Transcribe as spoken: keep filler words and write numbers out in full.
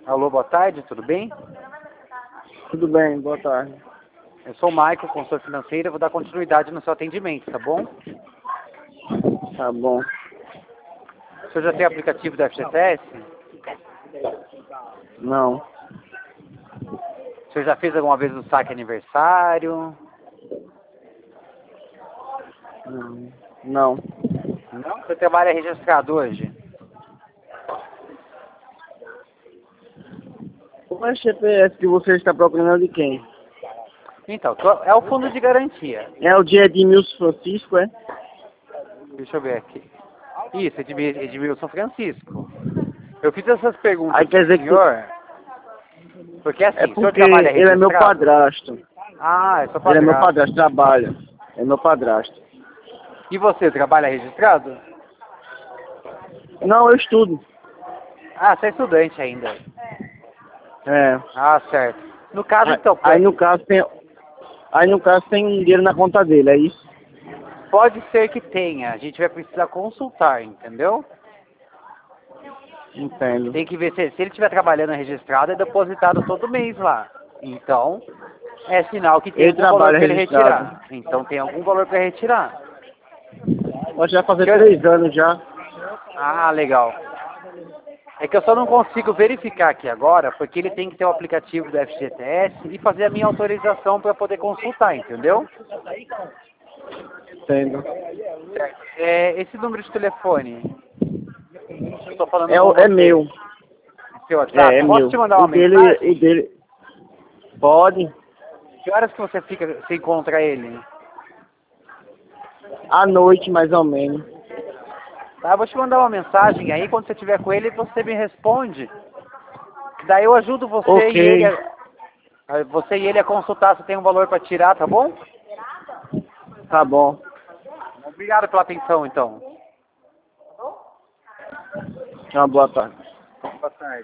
Alô, boa tarde, tudo bem? Tudo bem, boa tarde. Eu sou o Michael, consultor financeiro, eu vou dar continuidade no seu atendimento, tá bom? Tá bom. O senhor já tem aplicativo do F G T S? Não. O senhor já fez alguma vez o saque aniversário? Hum, Não. Não? Você trabalha registrado hoje? Qual é o G P S que você está procurando de quem? Então, tô- é o fundo de garantia. É o de Edmilson Francisco, é? Deixa eu ver aqui. Isso, Edmi- Edmilson Francisco. Eu fiz essas perguntas Aí quer pro dizer que tu... senhor, porque É assim, o senhor porque trabalha ele é meu registrado? padrasto. Ah, é seu Ele é meu padrasto. padrasto, trabalha. É meu padrasto. E você, trabalha registrado? Não, eu estudo. Ah, você é estudante ainda. É. Ah, certo. No caso, Aí, então, aí pe- no caso tem... Aí no caso tem dinheiro na conta dele, é isso? pode ser que tenha. A gente vai precisar consultar, entendeu? Entendo. Tem que ver se, se ele estiver trabalhando registrado, é depositado todo mês lá. Então, é sinal que tem Ele algum valor trabalha para ele registrado. retirar. Então, tem algum valor para retirar. Pode já fazer Que- três anos já. Ah, legal. É que eu só não consigo verificar aqui agora, porque ele tem que ter o aplicativo do F G T S e fazer a minha autorização para poder consultar, entendeu? Entendo. Certo. É, esse número de telefone, eu estou falando É, com o- é você, meu. seu É, WhatsApp, é eu posso meu. te mandar O uma dele, mensagem? o dele... Pode. Que horas que você fica, se encontra ele? À noite, mais ou menos. Tá, eu vou te mandar uma mensagem aí, quando você estiver com ele, você me responde. Daí eu ajudo você e ele Ok. a, a- você e ele a consultar se tem um valor para tirar, tá bom? Tá bom. Obrigado pela atenção, então. Uma boa tarde. Boa tarde.